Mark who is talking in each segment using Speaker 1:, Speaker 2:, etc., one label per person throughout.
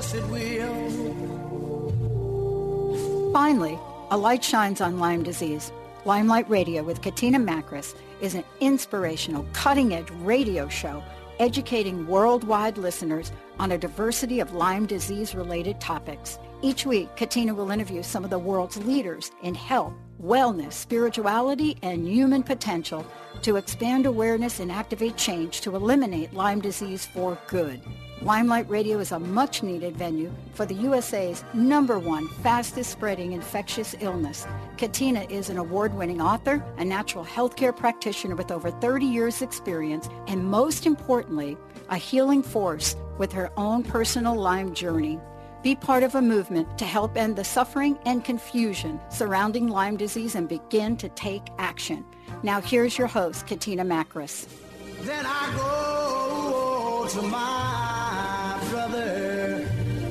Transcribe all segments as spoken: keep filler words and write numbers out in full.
Speaker 1: yes it will.
Speaker 2: Finally, a light shines on Lyme disease. Limelight Radio with Katina Makris is an inspirational, cutting-edge radio show educating worldwide listeners on a diversity of Lyme disease-related topics. Each week, Katina will interview some of the world's leaders in health, wellness, spirituality, and human potential to expand awareness and activate change to eliminate Lyme disease for good. Limelight Radio is a much-needed venue for the U S A's number one fastest-spreading infectious illness. Katina is an award-winning author, a natural healthcare practitioner with over thirty years' experience, and most importantly, a healing force with her own personal Lyme journey. Be part of a movement to help end the suffering and confusion surrounding Lyme disease and begin to take action. Now here's your host, Katina Makris.
Speaker 1: Then I go to my brother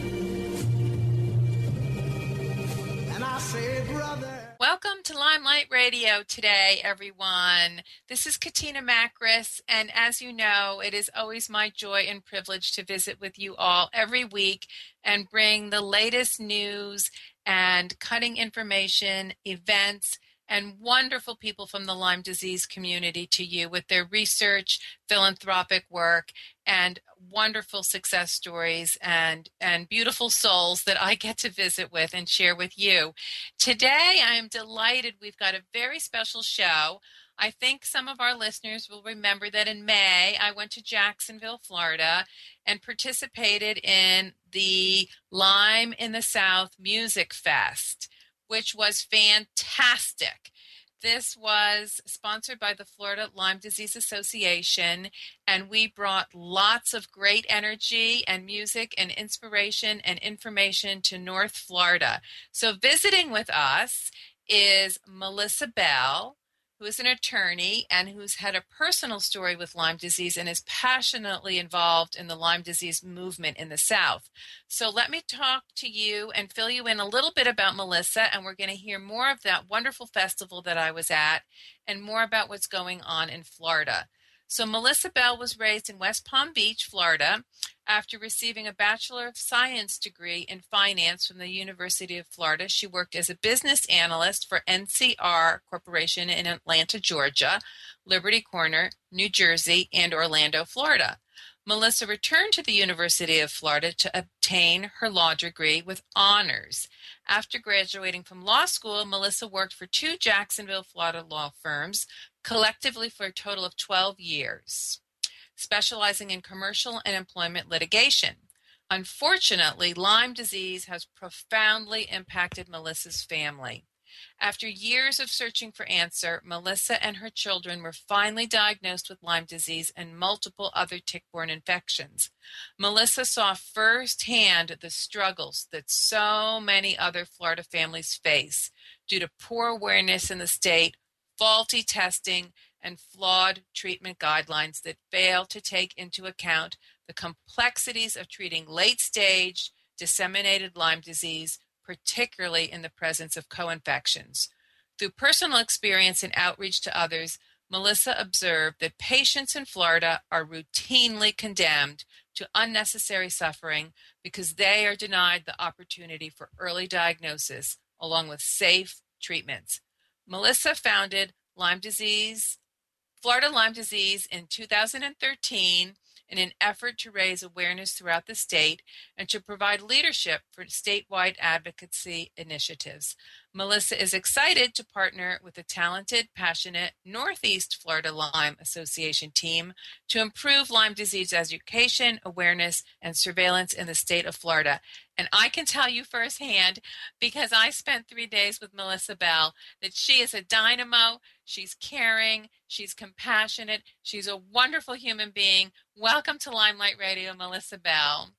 Speaker 1: and I say, brother.
Speaker 3: Welcome to Limelight Radio today, everyone. This is Katina Makris, and as you know, it is always my joy and privilege to visit with you all every week and bring the latest news and cutting information, events, and wonderful people from the Lyme disease community to you with their research, philanthropic work, and wonderful success stories and, and beautiful souls that I get to visit with and share with you. Today, I am delighted we've got a very special show. I think some of our listeners will remember that in May, I went to Jacksonville, Florida, and participated in the Lyme in the South Music Fest, which was fantastic. This was sponsored by the Florida Lyme Disease Association, and we brought lots of great energy and music and inspiration and information to North Florida. So visiting with us is Melissa Bell, who is an attorney and who's had a personal story with Lyme disease and is passionately involved in the Lyme disease movement in the South. So let me talk to you and fill you in a little bit about Melissa, and we're going to hear more of that wonderful festival that I was at and more about what's going on in Florida. So Melissa Bell was raised in West Palm Beach, Florida, after receiving a Bachelor of Science degree in finance from the University of Florida. She worked as a business analyst for N C R Corporation in Atlanta, Georgia, Liberty Corner, New Jersey, and Orlando, Florida. Melissa returned to the University of Florida to obtain her law degree with honors. After graduating from law school, Melissa worked for two Jacksonville, Florida law firms, collectively for a total of twelve years, specializing in commercial and employment litigation. Unfortunately, Lyme disease has profoundly impacted Melissa's family. After years of searching for answer, Melissa and her children were finally diagnosed with Lyme disease and multiple other tick-borne infections. Melissa saw firsthand the struggles that so many other Florida families face due to poor awareness in the state, faulty testing, and flawed treatment guidelines that fail to take into account the complexities of treating late-stage disseminated Lyme disease, particularly in the presence of co-infections. Through personal experience and outreach to others, Melissa observed that patients in Florida are routinely condemned to unnecessary suffering because they are denied the opportunity for early diagnosis along with safe treatments. Melissa founded Lyme disease, Florida Lyme disease in two thousand thirteen in an effort to raise awareness throughout the state and to provide leadership for statewide advocacy initiatives. Melissa is excited to partner with the talented, passionate Northeast Florida Lyme Association team to improve Lyme disease education, awareness, and surveillance in the state of Florida. And I can tell you firsthand, because I spent three days with Melissa Bell, that she is a dynamo, she's caring, she's compassionate, she's a wonderful human being. Welcome to Limelight Radio, Melissa Bell.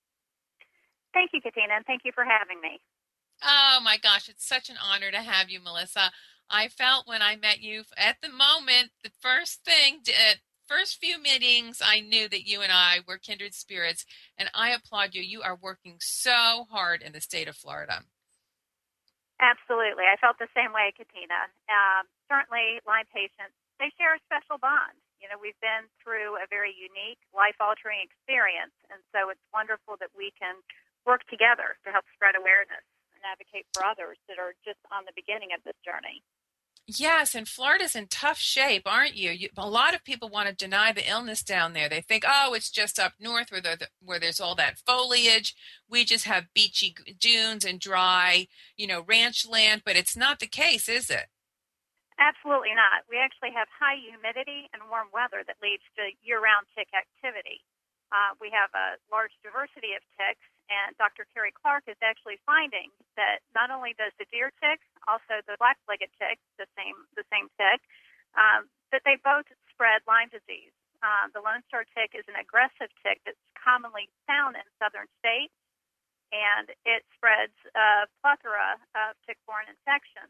Speaker 4: Thank you, Katina, and thank you for having me.
Speaker 3: Oh my gosh, it's such an honor to have you, Melissa. I felt when I met you at the moment, the first thing, uh, first few meetings, I knew that you and I were kindred spirits, and I applaud you. You are working so hard in the state of Florida.
Speaker 4: Absolutely. I felt the same way, Katina. Um, certainly, Lyme patients, they share a special bond. You know, we've been through a very unique, life-altering experience, and so it's wonderful that we can work together to help spread awareness and advocate for others that are just on the beginning of this journey.
Speaker 3: Yes, and Florida's in tough shape, aren't you? you? A lot of people want to deny the illness down there. They think, oh, it's just up north where, the, where there's all that foliage. We just have beachy dunes and dry, you know, ranch land, but it's not the case, is it?
Speaker 4: Absolutely not. We actually have high humidity and warm weather that leads to year-round tick activity. Uh, we have a large diversity of ticks, and Doctor Kerry Clark is actually finding that not only does the deer tick, also the black-legged tick, the same the same tick, um, that they both spread Lyme disease. Uh, the Lone Star tick is an aggressive tick that's commonly found in southern states, and it spreads a plethora of tick-borne infections.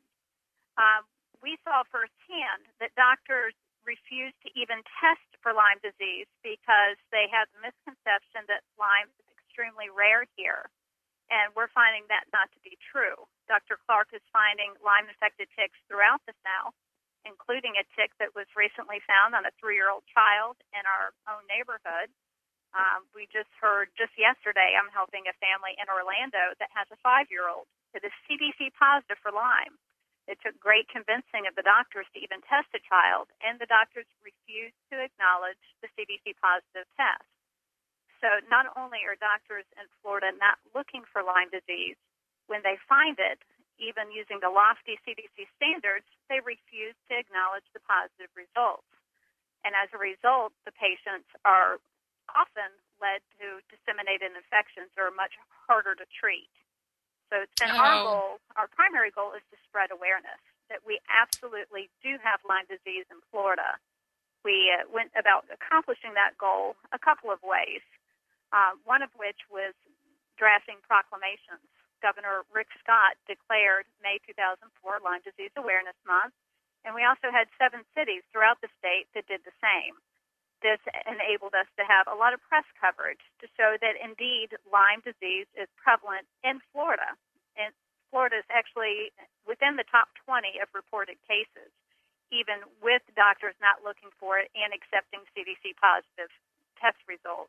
Speaker 4: Um, we saw firsthand that doctors refused to even test for Lyme disease because they had the misconception that Lyme is extremely rare here. And we're finding that not to be true. Doctor Clark is finding Lyme-infected ticks throughout the South, including a tick that was recently found on a three-year-old child in our own neighborhood. Um, we just heard just yesterday, I'm helping a family in Orlando that has a five-year-old that is C D C positive for Lyme. It took great convincing of the doctors to even test the child, and the doctors refused to acknowledge the C D C positive test. So not only are doctors in Florida not looking for Lyme disease, when they find it, even using the lofty C D C standards, they refuse to acknowledge the positive results. And as a result, the patients are often led to disseminated infections that are much harder to treat. So and
Speaker 3: oh.
Speaker 4: our goal, our primary goal is to spread awareness that we absolutely do have Lyme disease in Florida. We uh, went about accomplishing that goal a couple of ways, uh, one of which was drafting proclamations. Governor Rick Scott declared May two thousand four Lyme Disease Awareness Month, and we also had seven cities throughout the state that did the same. This enabled us to have a lot of press coverage to show that, indeed, Lyme disease is prevalent in Florida. And Florida is actually within the top twenty of reported cases, even with doctors not looking for it and accepting C D C-positive test results.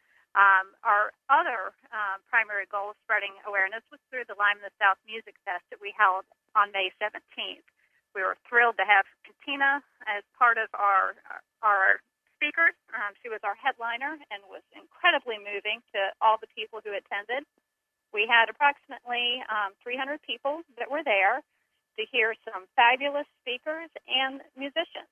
Speaker 4: Um, our other um, primary goal of spreading awareness was through the Lyme in the South Music Fest that we held on May seventeenth. We were thrilled to have Katina as part of our our speakers. Um, she was our headliner and was incredibly moving to all the people who attended. We had approximately um, three hundred people that were there to hear some fabulous speakers and musicians.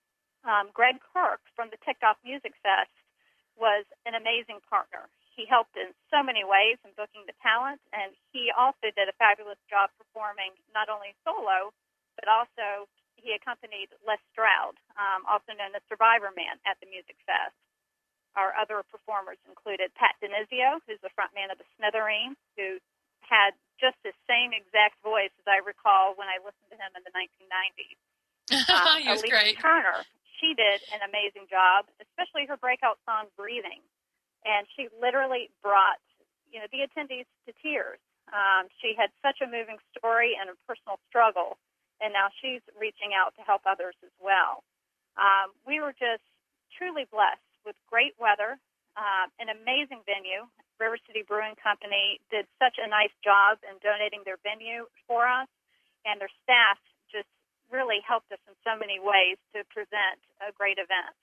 Speaker 4: Um, Greg Kirk from the Ticked Off Music Fest was an amazing partner. He helped in so many ways in booking the talent, and he also did a fabulous job performing not only solo, but also he accompanied Les Stroud, um, also known as Survivor Man, at the Music Fest. Our other performers included Pat Denizio, who's the frontman of the Smithereens, who had just the same exact voice as I recall when I listened to him in the nineteen nineties. Uh,
Speaker 3: he was
Speaker 4: Alicia
Speaker 3: great.
Speaker 4: Turner, she did an amazing job, especially her breakout song, Breathing. And she literally brought, you know, the attendees to tears. Um, she had such a moving story and a personal struggle, and now she's reaching out to help others as well. Um, we were just truly blessed with great weather, uh, an amazing venue. River City Brewing Company did such a nice job in donating their venue for us, and their staff just really helped us in so many ways to present a great event.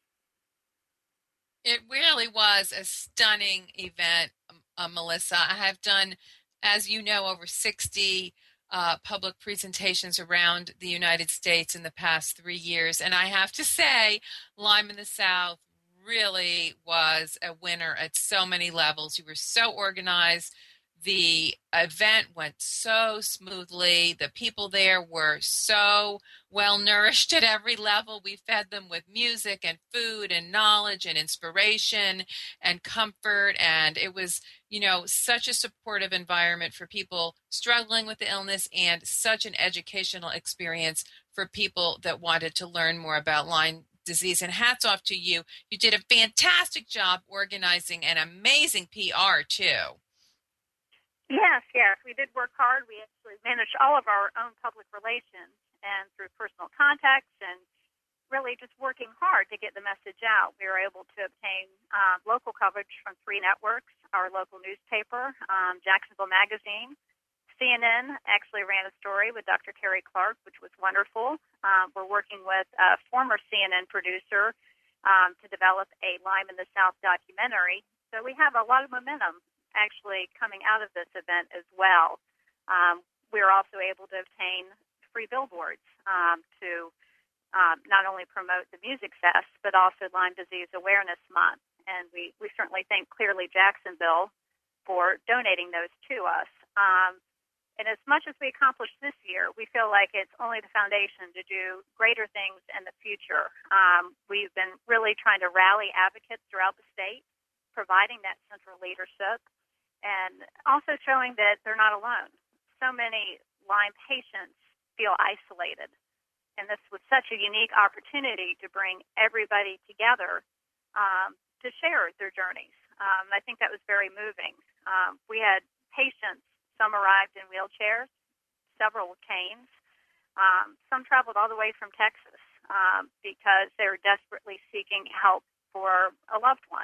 Speaker 3: It really was a stunning event, uh, Melissa. I have done, as you know, over sixty uh, public presentations around the United States in the past three years. And I have to say, Lyme in the South really was a winner at so many levels. You were so organized. The event went so smoothly. The people there were so well nourished at every level. We fed them with music and food and knowledge and inspiration and comfort. And it was, you know, such a supportive environment for people struggling with the illness and such an educational experience for people that wanted to learn more about Lyme disease. And hats off to you. You did a fantastic job organizing and amazing P R too.
Speaker 4: Yes, yes. We did work hard. We actually managed all of our own public relations, and through personal contacts and really just working hard to get the message out. We were able to obtain uh, local coverage from three networks, our local newspaper, um, Jacksonville Magazine. C N N actually ran a story with Doctor Terry Clark, which was wonderful. Um, we're working with a former C N N producer um, to develop a Lyme in the South documentary. So we have a lot of momentum actually coming out of this event as well. Um, we were also able to obtain free billboards um, to um, not only promote the Music Fest, but also Lyme Disease Awareness Month. And we, we certainly thank Clearly Jacksonville for donating those to us. Um, And as much as we accomplished this year, we feel like it's only the foundation to do greater things in the future. Um, we've been really trying to rally advocates throughout the state, providing that central leadership, and also showing that they're not alone. So many Lyme patients feel isolated, and this was such a unique opportunity to bring everybody together um, to share their journeys. Um, I think that was very moving. Um, we had patients. Some arrived in wheelchairs, several with canes. Um, some traveled all the way from Texas um, because they were desperately seeking help for a loved one.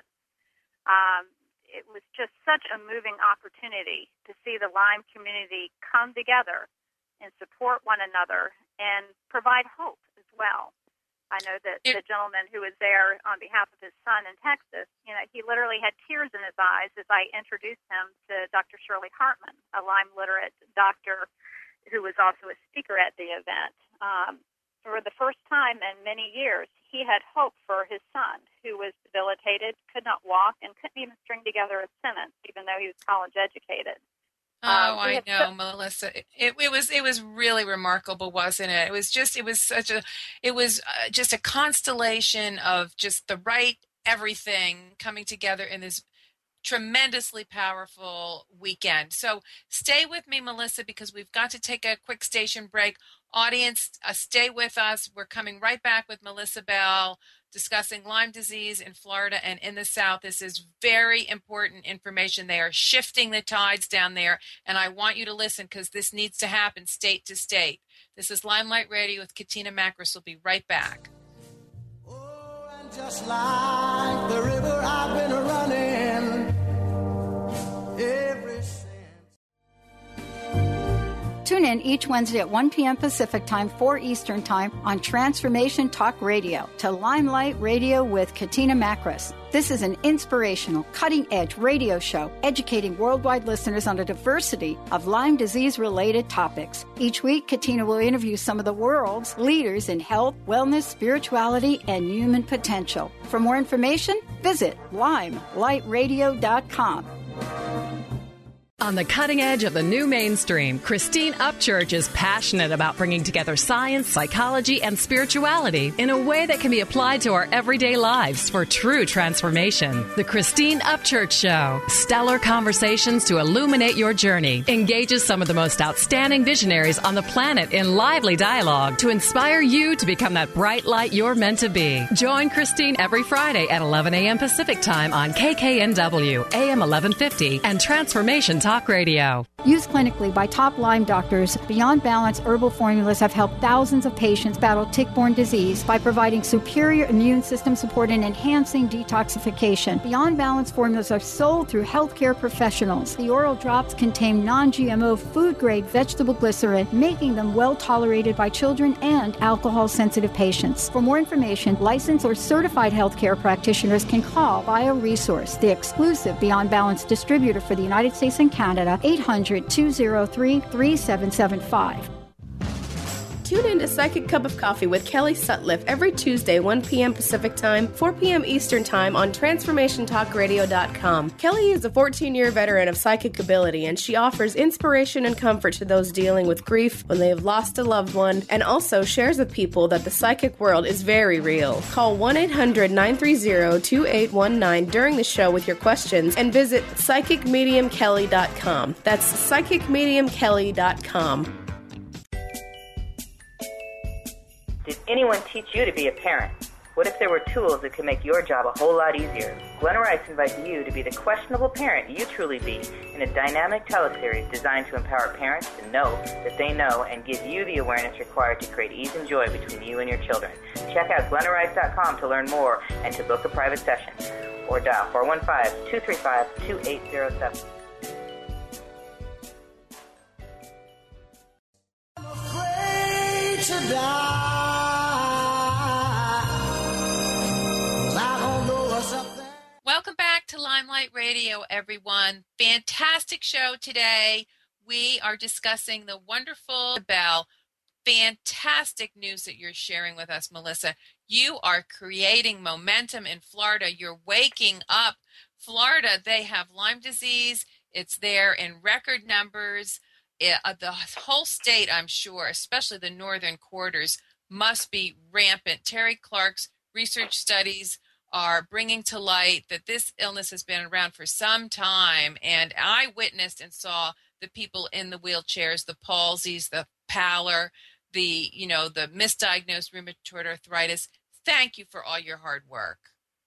Speaker 4: Um, it was just such a moving opportunity to see the Lyme community come together and support one another and provide hope as well. I know that it, the gentleman who was there on behalf of his son in Texas, you know, he literally had tears in his eyes as I introduced him to Doctor Shirley Hartman, a Lyme literate doctor who was also a speaker at the event. Um, for the first time in many years, he had hope for his son, who was debilitated, could not walk, and couldn't even string together a sentence, even though he was college educated.
Speaker 3: Oh,
Speaker 4: um,
Speaker 3: I know,
Speaker 4: so-
Speaker 3: Melissa. It, it was it was really remarkable, wasn't it? It was just it was such a it was uh, just a constellation of just the right everything coming together in this tremendously powerful weekend. So stay with me, Melissa, because we've got to take a quick station break. Audience, uh, stay with us. We're coming right back with Melissa Bell discussing Lyme disease in Florida and in the South. This is very important information. They are shifting the tides down there, and I want you to listen because this needs to happen state to state. This is Limelight Radio with Katina Makris. We'll be right back.
Speaker 1: Oh, and just like the river I've been running ever since.
Speaker 2: Tune in each Wednesday at one p.m. Pacific Time, four Eastern Time on Transformation Talk Radio to Limelight Radio with Katina Makris. This is an inspirational, cutting-edge radio show educating worldwide listeners on a diversity of Lyme disease-related topics. Each week, Katina will interview some of the world's leaders in health, wellness, spirituality, and human potential. For more information, visit limelight radio dot com.
Speaker 5: On the cutting edge of the new mainstream, Christine Upchurch is passionate about bringing together science, psychology, and spirituality in a way that can be applied to our everyday lives for true transformation. The Christine Upchurch Show, stellar conversations to illuminate your journey, engages some of the most outstanding visionaries on the planet in lively dialogue to inspire you to become that bright light you're meant to be. Join Christine every Friday at eleven a.m. Pacific Time on K K N W, A M eleven fifty, and Transformation Talk Radio.
Speaker 2: Used clinically by top Lyme doctors, Beyond Balance herbal formulas have helped thousands of patients battle tick-borne disease by providing superior immune system support and enhancing detoxification. Beyond Balance formulas are sold through healthcare professionals. The oral drops contain non-G M O food-grade vegetable glycerin, making them well-tolerated by children and alcohol-sensitive patients. For more information, licensed or certified healthcare practitioners can call BioResource, the exclusive Beyond Balance distributor for the United States and Canada, eight hundred, two oh three, three seven seven five.
Speaker 6: Tune in to Psychic Cup of Coffee with Kelly Sutliff every Tuesday, one p.m. Pacific Time, four p.m. Eastern Time on Transformation Talk Radio dot com. Kelly is a fourteen-year veteran of psychic ability, and she offers inspiration and comfort to those dealing with grief when they have lost a loved one, and also shares with people that the psychic world is very real. Call one eight hundred, nine three zero, two eight one nine during the show with your questions, and visit Psychic Medium Kelly dot com. That's Psychic Medium Kelly dot com.
Speaker 7: Did anyone teach you to be a parent? What if there were tools that could make your job a whole lot easier? Glenna Rice invites you to be the questionable parent you truly be in a dynamic teleseries designed to empower parents to know that they know and give you the awareness required to create ease and joy between you and your children. Check out glenna rice dot com to learn more and to book a private session. Or dial four one five, two three five, two eight zero seven.
Speaker 1: I'm afraid to die.
Speaker 3: Welcome back to Limelight Radio, everyone. Fantastic show today. We are discussing the wonderful Bell. Fantastic news that you're sharing with us, Melissa. You are creating momentum in Florida. You're waking up. Florida, they have Lyme disease. It's there in record numbers. It, uh, the whole state, I'm sure, especially the northern quarters, must be rampant. Terry Clark's research studies are bringing to light that this illness has been around for some time. And I witnessed and saw the people in the wheelchairs, the palsies, the pallor, the, you know, the misdiagnosed rheumatoid arthritis. Thank you for all your hard work.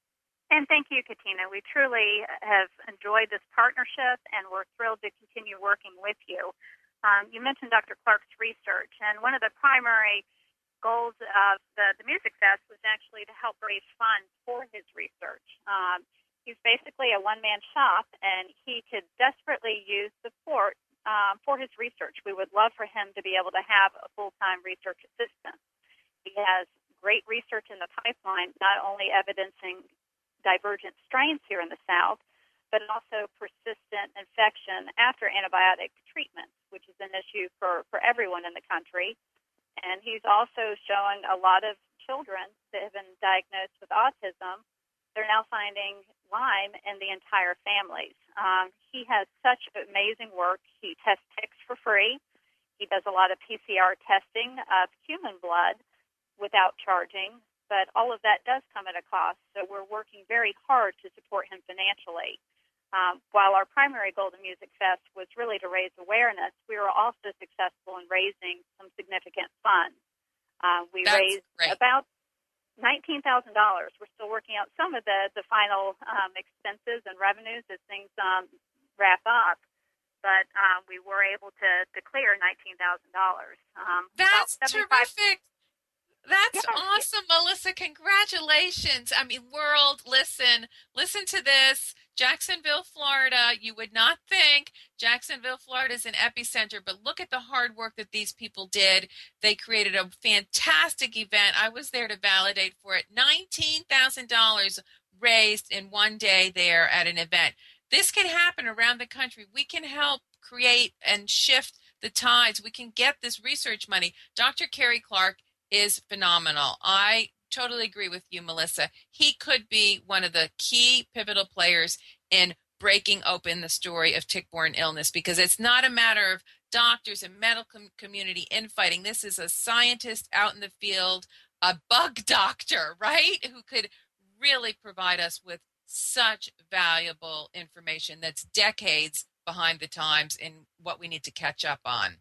Speaker 4: And thank you, Katina. We truly have enjoyed this partnership, and we're thrilled to continue working with you. Um, you mentioned Doctor Clark's research, and one of the primary goals of the, the Music Fest was actually to help raise funds for his research. Um, he's basically a one-man shop, and he could desperately use support um, for his research. We would love for him to be able to have a full-time research assistant. He has great research in the pipeline, not only evidencing divergent strains here in the South, but also persistent infection after antibiotic treatment, which is an issue for, for everyone in the country. And he's also showing a lot of children that have been diagnosed with autism. They're now finding Lyme in the entire families. Um, he has such amazing work. He tests ticks for free. He does a lot of P C R testing of human blood without charging. But all of that does come at a cost, so we're working very hard to support him financially. Um, while our primary goal of the Music Fest was really to raise awareness, we were also successful in raising some significant funds. Uh, we
Speaker 3: That's
Speaker 4: raised
Speaker 3: great.
Speaker 4: about nineteen thousand dollars. We're still working out some of the, the final um, expenses and revenues as things um, wrap up, but um, we were able to, to clear nineteen thousand dollars. Um,
Speaker 3: That's
Speaker 4: seventy-five
Speaker 3: terrific. That's
Speaker 4: Yeah.
Speaker 3: awesome, Melissa. Congratulations. I mean, world, listen, listen to this. Jacksonville, Florida. You would not think Jacksonville, Florida is an epicenter, but look at the hard work that these people did. They created a fantastic event. I was there to validate for it. nineteen thousand dollars raised in one day there at an event. This can happen around the country. We can help create and shift the tides. We can get this research money. Doctor Kerry Clark is phenomenal. I totally agree with you, Melissa. He could be one of the key pivotal players in breaking open the story of tick-borne illness, because it's not a matter of doctors and medical community infighting. This is a scientist out in the field, a bug doctor, right, who could really provide us with such valuable information that's decades behind the times in what we need to catch up on.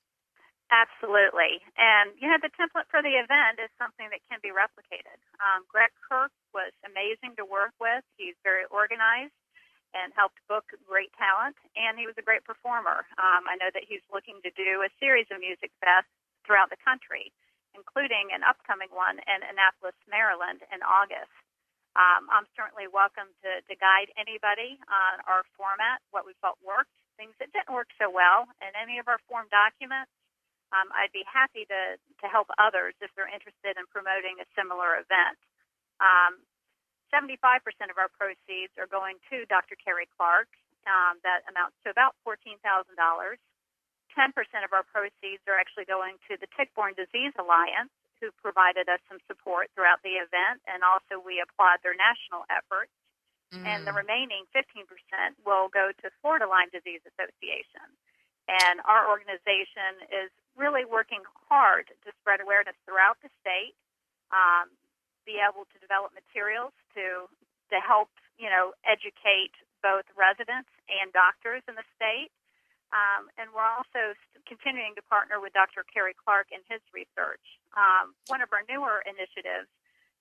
Speaker 4: Absolutely. And, you know, the template for the event is something that can be replicated. Um, Greg Kirk was amazing to work with. He's very organized and helped book great talent, and he was a great performer. Um, I know that he's looking to do a series of music fests throughout the country, including an upcoming one in Annapolis, Maryland in August. Um, I'm certainly welcome to, to guide anybody on our format, what we felt worked, things that didn't work so well, and any of our form documents. Um, I'd be happy to, to help others if they're interested in promoting a similar event. Um, seventy-five percent of our proceeds are going to Doctor Kerry Clark. Um, that amounts to about fourteen thousand dollars. ten percent of our proceeds are actually going to the Tick-Borne Disease Alliance, who provided us some support throughout the event, and also we applaud their national efforts. Mm. And the remaining fifteen percent will go to Florida Lyme Disease Association. And our organization is really working hard to spread awareness throughout the state, um, be able to develop materials to to help, you know, educate both residents and doctors in the state. Um, and we're also continuing to partner with Doctor Kerry Clark in his research. Um, one of our newer initiatives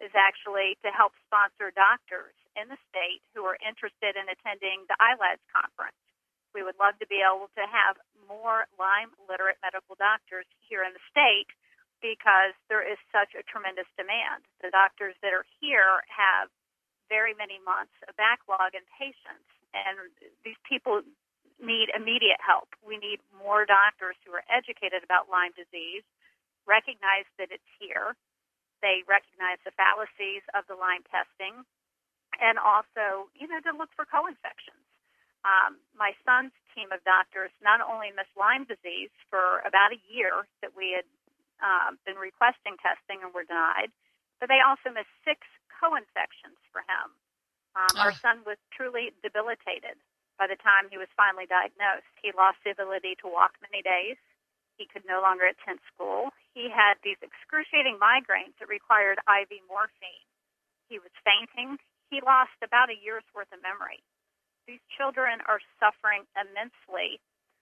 Speaker 4: is actually to help sponsor doctors in the state who are interested in attending the I L A D S conference. We would love to be able to have more Lyme literate medical doctors here in the state because there is such a tremendous demand. The doctors that are here have very many months of backlog and patients, and these people need immediate help. We need more doctors who are educated about Lyme disease, recognize that it's here, they recognize the fallacies of the Lyme testing, and also, you know, to look for co-infections. Um, my son's team of doctors not only missed Lyme disease for about a year that we had um, been requesting testing and were denied, but they also missed six co-infections for him. Um, oh. Our son was truly debilitated by the time he was finally diagnosed. He lost the ability to walk many days. He could no longer attend school. He had these excruciating migraines that required I V morphine. He was fainting. He lost about a year's worth of memory. These children are suffering immensely,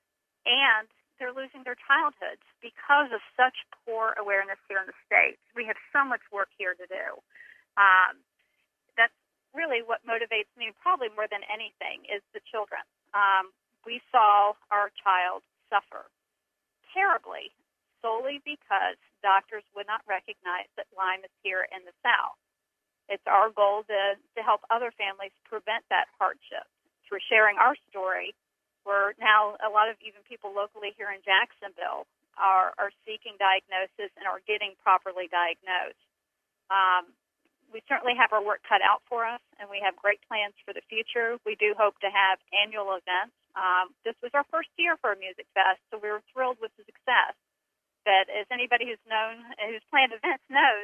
Speaker 4: and they're losing their childhoods because of such poor awareness here in the state. We have so much work here to do. Um, that's really what motivates me, probably more than anything, is the children. Um, we saw our child suffer terribly solely because doctors would not recognize that Lyme is here in the South. It's our goal to, to help other families prevent that hardship. Through sharing our story, where now a lot of even people locally here in Jacksonville are, are seeking diagnosis and are getting properly diagnosed. Um, we certainly have our work cut out for us, and we have great plans for the future. We do hope to have annual events. Um, this was our first year for a music fest, so we were thrilled with the success. But as anybody who's known, who's planned events knows,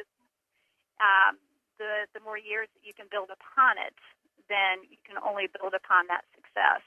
Speaker 4: um, the, the more years that you can build upon it, then you can only build upon that success.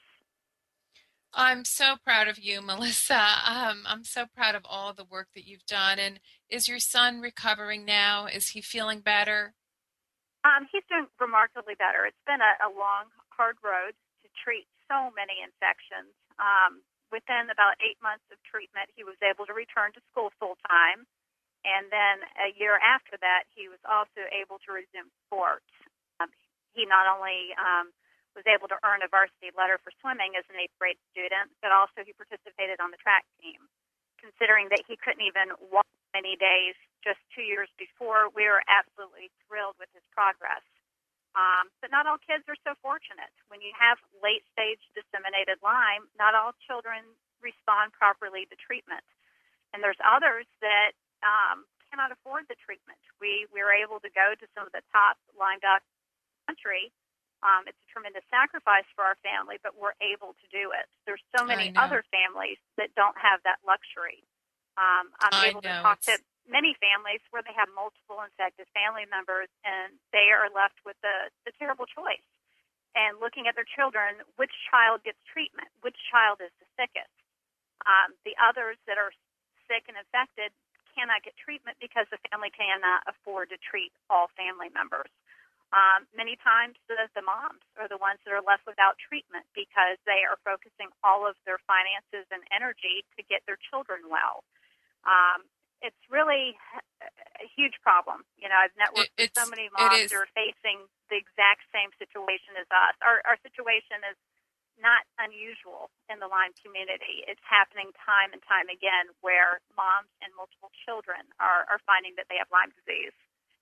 Speaker 3: I'm so proud of you, Melissa. Um, I'm so proud of all the work that you've done. And is your son recovering now? Is he feeling better?
Speaker 4: Um, he's doing remarkably better. It's been a, a long, hard road to treat so many infections. Um, within about eight months of treatment, he was able to return to school full-time. And then a year after that, he was also able to resume sports. Um, he not only um, was able to earn a varsity letter for swimming as an eighth grade student, but also he participated on the track team. Considering that he couldn't even walk many days just two years before, we were absolutely thrilled with his progress. Um, but not all kids are so fortunate. When you have late-stage disseminated Lyme, not all children respond properly to treatment. And there's others that um, cannot afford the treatment. We, we were able to go to some of the top Lyme docs in the country. Um, it's a tremendous sacrifice for our family, but we're able to do it. There's so many other families that don't have that luxury. Um, I'm
Speaker 3: I
Speaker 4: able
Speaker 3: know.
Speaker 4: to talk
Speaker 3: it's...
Speaker 4: to many families where they have multiple infected family members, and they are left with the, the terrible choice. And looking at their children, which child gets treatment? Which child is the sickest? Um, the others that are sick and infected cannot get treatment because the family cannot afford to treat all family members. Um, many times the, the moms are the ones that are left without treatment because they are focusing all of their finances and energy to get their children well. Um, it's really a huge problem. You know, I've networked
Speaker 3: it,
Speaker 4: with so many moms
Speaker 3: is.
Speaker 4: who are facing the exact same situation as us. Our, our situation is not unusual in the Lyme community. It's happening time and time again where moms and multiple children are, are finding that they have Lyme disease.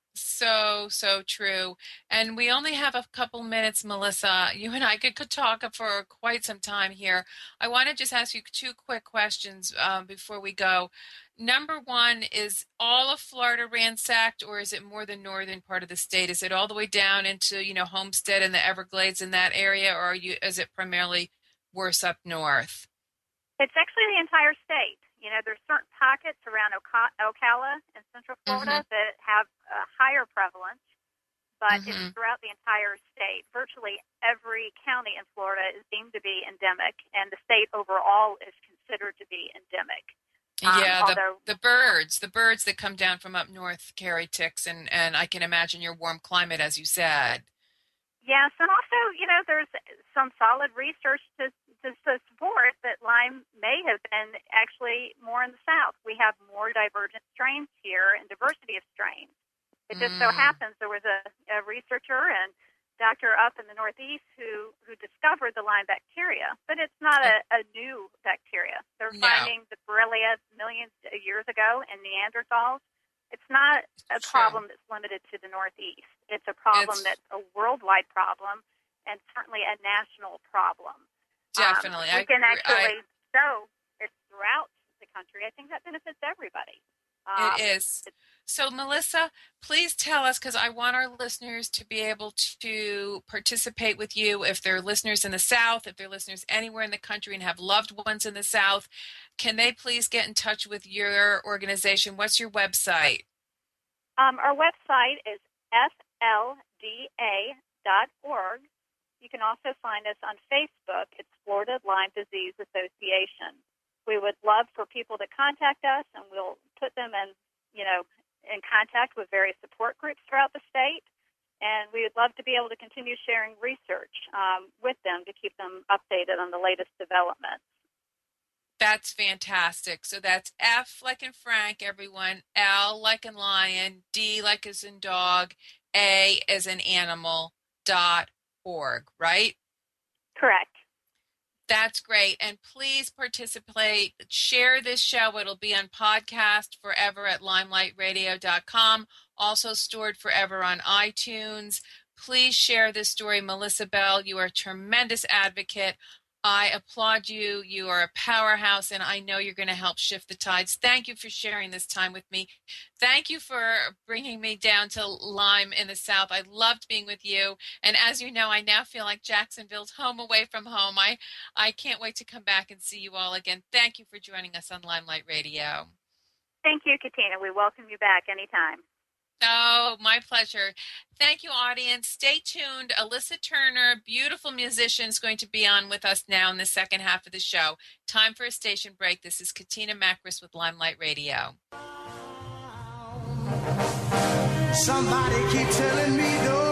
Speaker 3: So, so true. And we only have a couple minutes, Melissa. You and I could, could talk for quite some time here. I want to just ask you two quick questions um, before we go. Number one, is all of Florida ransacked, or is it more the northern part of the state? Is it all the way down into, you know, Homestead and the Everglades in that area, or are you, is it primarily worse up north?
Speaker 4: It's actually the entire state. You know, there's certain pockets around Oca- Ocala and Central Florida mm-hmm. that have a higher prevalence, but mm-hmm. it's throughout the entire state. Virtually every county in Florida is deemed to be endemic, and the state overall is considered to be endemic. Um,
Speaker 3: yeah,
Speaker 4: although,
Speaker 3: the, the birds, the birds that come down from up north carry ticks, and, and I can imagine your warm climate, as you said.
Speaker 4: Yes, and also, you know, there's some solid research to, to, to support that Lyme may have been actually more in the South. We have more divergent strains here and diversity of strains. It just mm. so happens there was researcher up in the Northeast who, who discovered the Lyme bacteria, but it's not a, a new bacteria. They're
Speaker 3: No.
Speaker 4: finding the Borrelia millions of years ago in Neanderthals. It's not a
Speaker 3: True.
Speaker 4: problem that's limited to the Northeast. It's a problem
Speaker 3: It's-
Speaker 4: that's a worldwide problem and certainly a national problem.
Speaker 3: Definitely.
Speaker 4: Um, we
Speaker 3: I
Speaker 4: can
Speaker 3: agree.
Speaker 4: actually show it throughout the country. I think that benefits everybody. Um,
Speaker 3: It is. So, Melissa, please tell us, because I want our listeners to be able to participate with you. If they're listeners in the South, if they're listeners anywhere in the country and have loved ones in the South, can they please get in touch with your organization? What's your website?
Speaker 4: Um, our website is F L D A dot org. You can also find us on Facebook. It's Florida Lyme Disease Association. We would love for people to contact us, and we'll put them in, you know, in contact with various support groups throughout the state. And we would love to be able to continue sharing research um, with them to keep them updated on the latest developments.
Speaker 3: That's fantastic. So that's F like in Frank, everyone, L like in lion, D like as in dog, A as in animal, dot org, right?
Speaker 4: Correct.
Speaker 3: That's great. And please participate. Share this show. It'll be on podcast forever at limelight radio dot com, also stored forever on iTunes. Please share this story. Melissa Bell, you are a tremendous advocate. I applaud you. You are a powerhouse, and I know you're going to help shift the tides. Thank you for sharing this time with me. Thank you for bringing me down to Lyme in the South. I loved being with you. And as you know, I now feel like Jacksonville's home away from home. I, I can't wait to come back and see you all again. Thank you for joining us on Limelight Radio.
Speaker 4: Thank you, Katina. We welcome you back anytime.
Speaker 3: Oh, my pleasure. Thank you, audience. Stay tuned. Alyssa Turner, beautiful musician, is going to be on with us now in the second half of the show. Time for a station break. This is Katina Makris with Limelight Radio.
Speaker 1: Somebody keep telling me don't.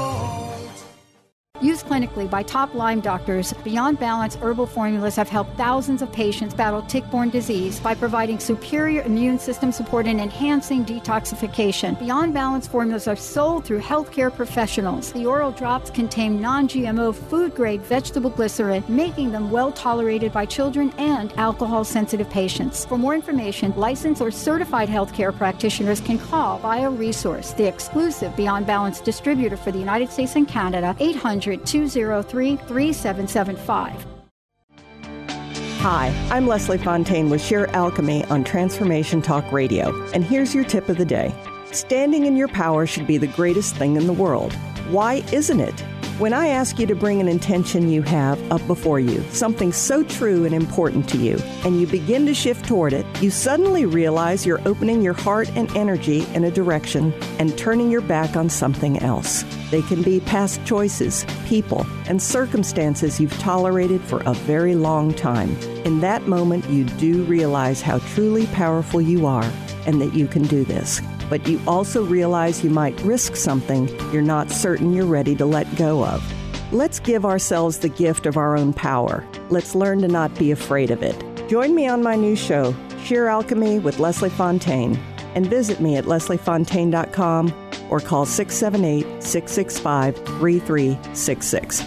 Speaker 2: Used clinically by top Lyme doctors, Beyond Balance herbal formulas have helped thousands of patients battle tick-borne disease by providing superior immune system support and enhancing detoxification. Beyond Balance formulas are sold through healthcare professionals. The oral drops contain non-G M O food-grade vegetable glycerin, making them well-tolerated by children and alcohol-sensitive patients. For more information, licensed or certified healthcare practitioners can call BioResource, the exclusive Beyond Balance distributor for the United States and Canada, eight hundred, two oh three, three seven seven five.
Speaker 8: Hi, I'm Leslie Fontaine with Sheer Alchemy on Transformation Talk Radio, and here's your tip of the day. Standing in your power should be the greatest thing in the world. Why isn't it? When I ask you to bring an intention you have up before you, something so true and important to you, and you begin to shift toward it, you suddenly realize you're opening your heart and energy in a direction and turning your back on something else. They can be past choices, people, and circumstances you've tolerated for a very long time. In that moment, you do realize how truly powerful you are and that you can do this. But you also realize you might risk something you're not certain you're ready to let go of. Let's give ourselves the gift of our own power. Let's learn to not be afraid of it. Join me on my new show, Sheer Alchemy with Leslie Fontaine, and visit me at leslie fontaine dot com or call six seven eight, six six five, three three six six.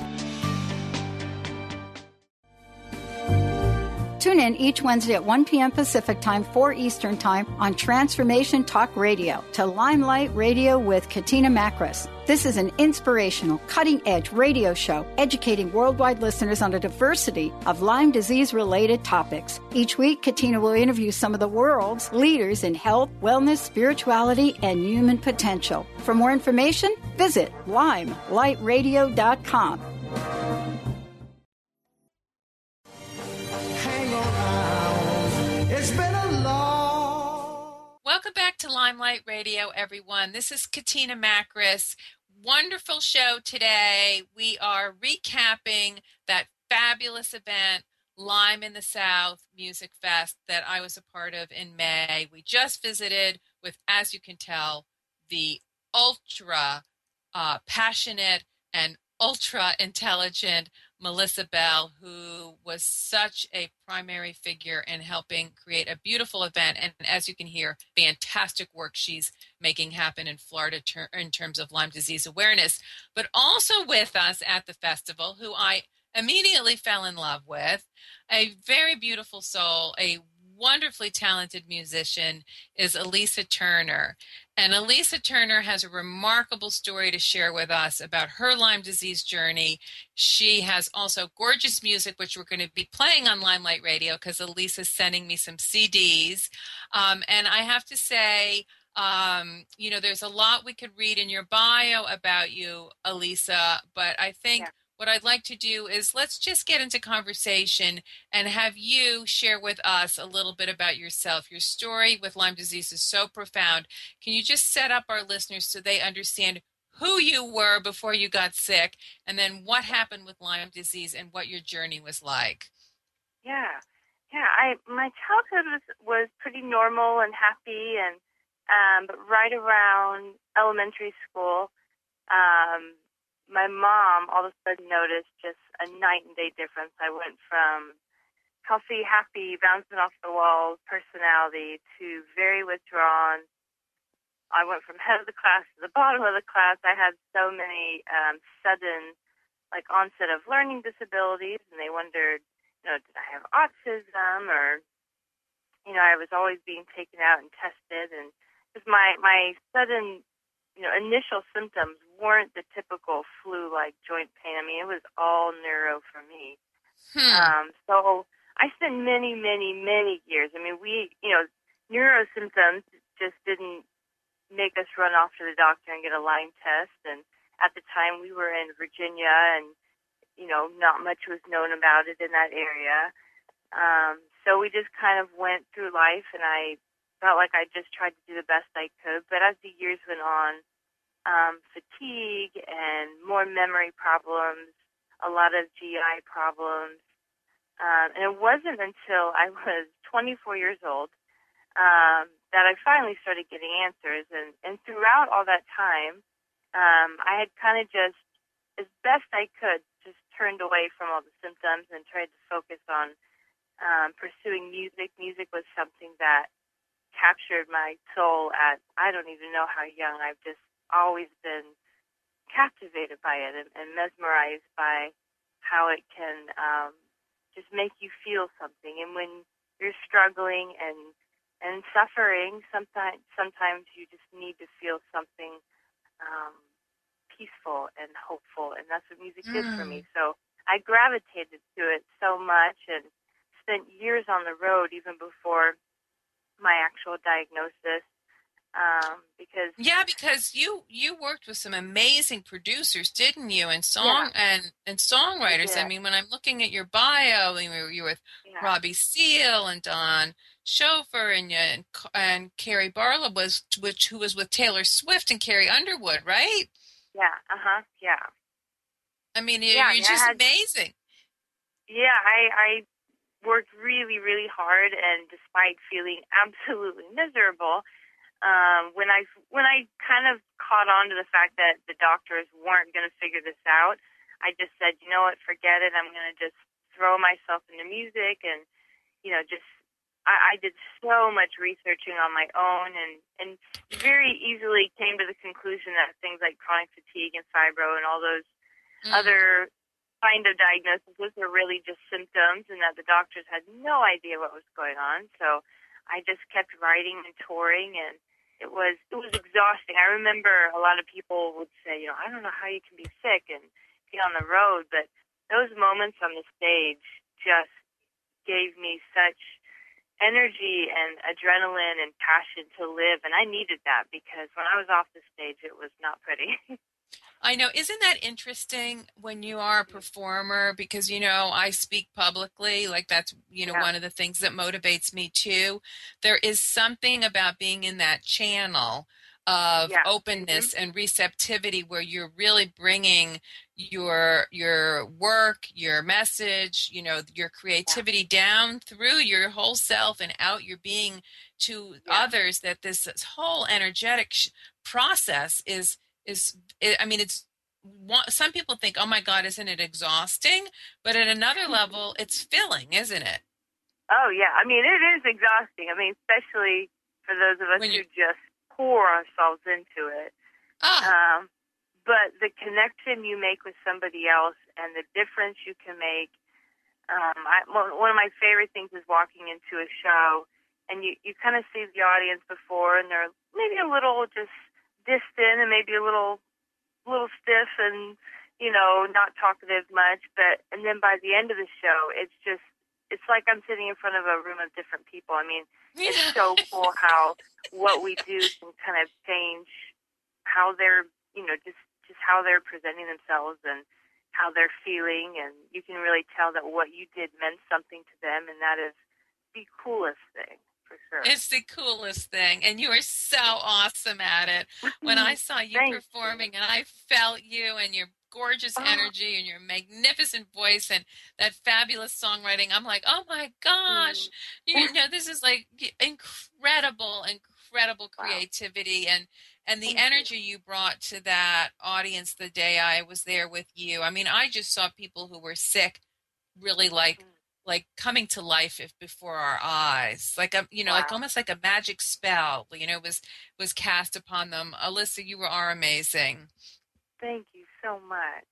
Speaker 2: Tune in each Wednesday at one p.m. Pacific Time, four Eastern Time on Transformation Talk Radio to Limelight Radio with Katina Makris. This is an inspirational, cutting-edge radio show educating worldwide listeners on a diversity of Lyme disease-related topics. Each week, Katina will interview some of the world's leaders in health, wellness, spirituality, and human potential. For more information, visit limelight radio dot com.
Speaker 1: It's been a long...
Speaker 3: Welcome back to Limelight Radio, everyone. This is Katina Makris. Wonderful show today. We are recapping that fabulous event, Lyme in the South Music Fest, that I was a part of in May. We just visited with, as you can tell, the ultra uh, passionate and ultra intelligent Melissa Bell, who was such a primary figure in helping create a beautiful event. And as you can hear, fantastic work she's making happen in Florida ter- in terms of Lyme disease awareness. But also with us at the festival, who I immediately fell in love with, a very beautiful soul, a wonderfully talented musician, is Elisa Turner. And Elisa Turner has a remarkable story to share with us about her Lyme disease journey. She has also gorgeous music, which we're going to be playing on Limelight Radio because Elisa's sending me some C Ds. Um, and I have to say, um, you know, there's a lot we could read in your bio about you, Elisa, but I think yeah. what I'd like to do is let's just get into conversation and have you share with us a little bit about yourself. Your story with Lyme disease is so profound. Can you just set up our listeners so they understand who you were before you got sick, and then what happened with Lyme disease and what your journey was like?
Speaker 9: Yeah, yeah. I my childhood was was pretty normal and happy, and um, but right around elementary school, um, my mom all of a sudden noticed just a night and day difference. I went from healthy, happy, bouncing off the walls personality to very withdrawn. I went from head of the class to the bottom of the class. I had so many um, sudden, like, onset of learning disabilities, and they wondered, you know, did I have autism, or, you know, I was always being taken out and tested, and just my my sudden, you know, initial symptoms weren't the typical flu-like joint pain. I mean, it was all neuro for me. Hmm. Um, so I spent many, many, many years. I mean, we, you know, neuro symptoms just didn't make us run off to the doctor and get a Lyme test. And at the time, we were in Virginia, and, you know, not much was known about it in that area. Um, so we just kind of went through life, and I felt like I just tried to do the best I could. But as the years went on, um, fatigue and more memory problems, a lot of G I problems. Um, and it wasn't until I was twenty-four years old um, that I finally started getting answers. And, and throughout all that time, um, I had kind of just, as best I could, just turned away from all the symptoms and tried to focus on um, pursuing music. Music was something that captured my soul at, I don't even know how young. I've just always been captivated by it and, and mesmerized by how it can um, just make you feel something. And when you're struggling and and suffering, sometimes sometimes you just need to feel something um, peaceful and hopeful, and that's what music mm. did for me. So I gravitated to it so much and spent years on the road even before my actual diagnosis. Um, because
Speaker 3: yeah, because you you worked with some amazing producers, didn't you? And song yeah. and and songwriters. I, I mean, when I'm looking at your bio, you were, you were with yeah. Robbie Seale and Don Schofer and and, and Carrie Barlow was which who was with Taylor Swift and Carrie Underwood, right?
Speaker 9: Yeah. Uh huh. Yeah.
Speaker 3: I mean, you,
Speaker 9: yeah,
Speaker 3: you're
Speaker 9: yeah,
Speaker 3: just
Speaker 9: had,
Speaker 3: amazing.
Speaker 9: Yeah, I I worked really really hard, and despite feeling absolutely miserable. Um, when I when I kind of caught on to the fact that the doctors weren't going to figure this out, I just said, you know what, forget it. I'm going to just throw myself into music, and you know, just I, I did so much researching on my own, and and very easily came to the conclusion that things like chronic fatigue and fibro and all those mm. other kind of diagnoses were really just symptoms, and that the doctors had no idea what was going on. So I just kept writing and touring, and it was it was exhausting. I remember a lot of people would say, you know, I don't know how you can be sick and be on the road, but those moments on the stage just gave me such energy and adrenaline and passion to live, and I needed that because when I was off the stage, it was not pretty.
Speaker 3: I know. Isn't that interesting when you are a performer? Because, you know, I speak publicly. Like that's, you know, yeah. one of the things that motivates me too. There is something about being in that channel of yeah. openness mm-hmm. and receptivity where you're really bringing your your work, your message, you know, your creativity yeah. down through your whole self and out your being to yeah. others, that this, this whole energetic sh- process is is, I mean, it's one, some people think, oh my God, isn't it exhausting? But at another level, it's filling, isn't it?
Speaker 9: Oh, yeah. I mean, it is exhausting. I mean, especially for those of us
Speaker 3: When
Speaker 9: who
Speaker 3: you-
Speaker 9: just pour ourselves into it.
Speaker 3: Ah,
Speaker 9: Um, but the connection you make with somebody else and the difference you can make. Um, I, one of my favorite things is walking into a show, and you, you kind of see the audience before, and they're maybe a little just distant and maybe a little little stiff and, you know, not talkative much. But and then by the end of the show, it's just it's like I'm sitting in front of a room of different people. I mean, it's so cool how what we do can kind of change how they're, you know, just, just how they're presenting themselves and how they're feeling. And you can really tell that what you did meant something to them. And that is the coolest thing, for sure.
Speaker 3: it's the coolest thing. And you are so awesome at it. When I saw you
Speaker 9: Thank
Speaker 3: performing and I felt you and your gorgeous
Speaker 9: Oh.
Speaker 3: energy and your magnificent voice and that fabulous songwriting, I'm like, oh my gosh, you know, this is like incredible, incredible
Speaker 9: Wow.
Speaker 3: creativity and and the
Speaker 9: Thank you.
Speaker 3: energy you brought to that audience the day I was there with you. I mean, I just saw people who were sick really like like coming to life if before our eyes, like a, you know, like
Speaker 9: Wow.
Speaker 3: almost like a magic spell, you know, was was cast upon them. Alyssa, you are amazing.
Speaker 9: Thank you so much.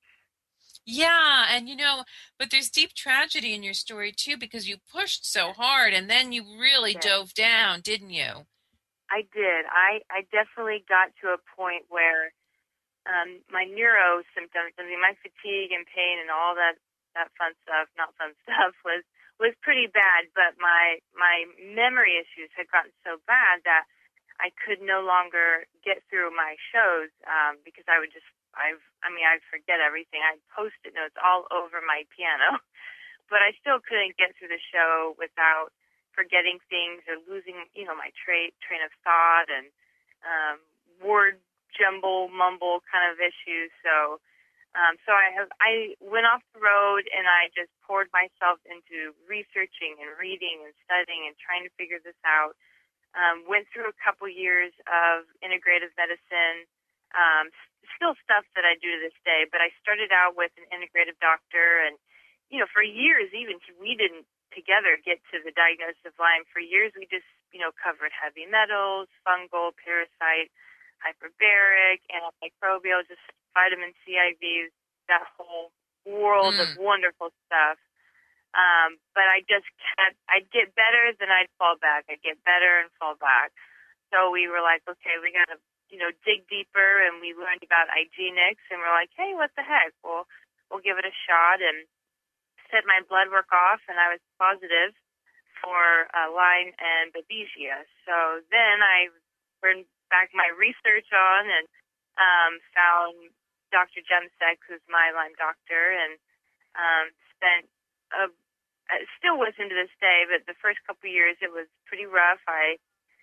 Speaker 3: Yeah, and you know, but there's deep tragedy in your story too because you pushed so hard and then you really
Speaker 9: Yes.
Speaker 3: dove down, didn't you?
Speaker 9: I did. I, I definitely got to a point where um, my neuro symptoms, I mean, my fatigue and pain and all that, that fun stuff, not fun stuff, was was pretty bad. But my my memory issues had gotten so bad that I could no longer get through my shows um, because I would just, I've, I mean, I'd forget everything. I'd post-it notes all over my piano, but I still couldn't get through the show without forgetting things or losing, you know, my tra- train of thought and um, word jumble, mumble kind of issues. So, um, so I have, I went off the road and I just poured myself into researching and reading and studying and trying to figure this out. Um, went through a couple years of integrative medicine, um, still stuff that I do to this day, but I started out with an integrative doctor and, you know, for years even we didn't together get to the diagnosis of Lyme. For years we just, you know, covered heavy metals, fungal, parasite, hyperbaric, antimicrobial, just vitamin C I Vs, that whole world
Speaker 3: Mm.
Speaker 9: of wonderful stuff. Um, but I just kept, I'd get better, then I'd fall back. I'd get better and fall back. So we were like, okay, we got to, you know, dig deeper, and we learned about Igenix, and we're like, hey, what the heck? Well, we'll give it a shot, and set my blood work off, and I was positive for uh, Lyme and Babesia. So then I turned back my research on and um, found Doctor Jemsek, who's my Lyme doctor, and um, spent a Uh, still with him to this day, but the first couple of years it was pretty rough. I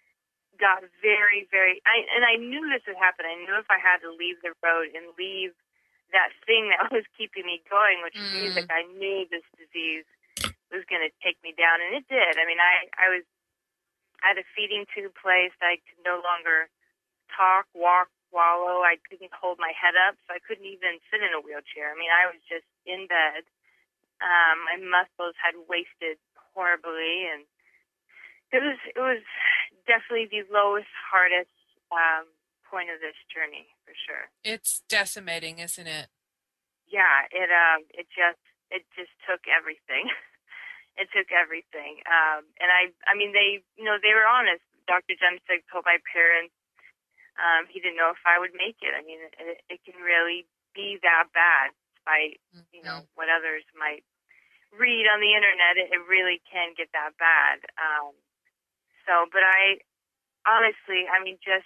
Speaker 9: got very, very, I, and I knew this would happen. I knew if I had to leave the road and leave that thing that was keeping me going, which was
Speaker 3: Mm.
Speaker 9: music, I knew this disease was going to take me down, and it did. I mean, I, I was at a feeding tube placed. I could no longer talk, walk, swallow. I couldn't hold my head up, so I couldn't even sit in a wheelchair. I mean, I was just in bed. Um, my muscles had wasted horribly, and it was it was definitely the lowest, hardest um, point of this journey for sure.
Speaker 3: It's decimating, isn't it?
Speaker 9: Yeah, it um it just it just took everything. It took everything, um, and I I mean they you know they were honest. Doctor Jemsek told my parents um, he didn't know if I would make it. I mean, it, it can really be that bad. Despite, you know, what others might read on the internet, it, it really can get that bad. Um, so, but I, honestly, I mean, just,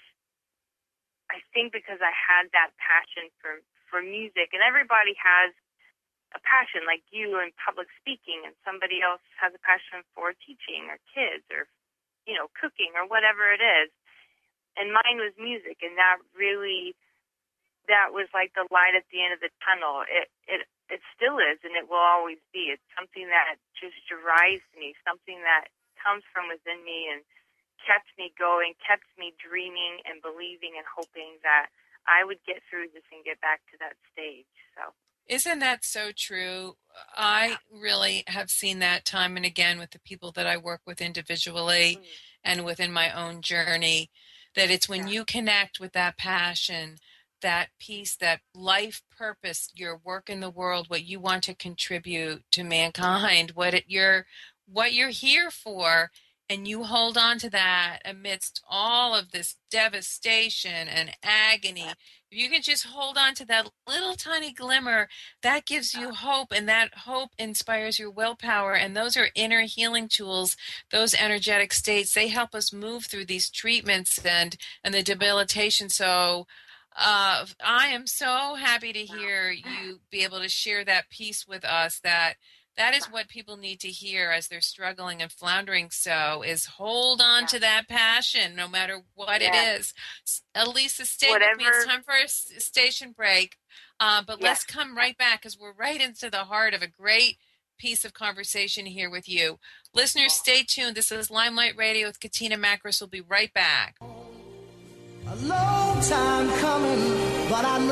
Speaker 9: I think because I had that passion for, for music, and everybody has a passion, like you in public speaking, and somebody else has a passion for teaching or kids or, you know, cooking or whatever it is. And mine was music, and that really, that was like the light at the end of the tunnel. It it it still is, and it will always be. It's something that just drives me, something that comes from within me and kept me going, kept me dreaming and believing and hoping that I would get through this and get back to that stage. So.
Speaker 3: Isn't that so true? I really have seen that time and again with the people that I work with individually mm. and within my own journey, that it's when yeah. you connect with that passion, that piece, that life purpose, your work in the world, what you want to contribute to mankind, what it, you're, what you're here for, and you hold on to that amidst all of this devastation and agony. If you can just hold on to that little tiny glimmer, that gives you hope, and that hope inspires your willpower. And those are inner healing tools, those energetic states. They help us move through these treatments and, and the debilitation. So uh, I am so happy to hear you be able to share that piece with us, that that is what people need to hear as they're struggling and floundering. So is hold on yeah. to that passion, no matter what yeah. it is. Elisa, stay Whatever. with me. It's time for a station break. Uh, but yeah. let's come right back, because we're right into the heart of a great piece of conversation here with you. Listeners, stay tuned. This is Limelight Radio with Katina Makris. We'll be right back.
Speaker 1: A long time coming, but I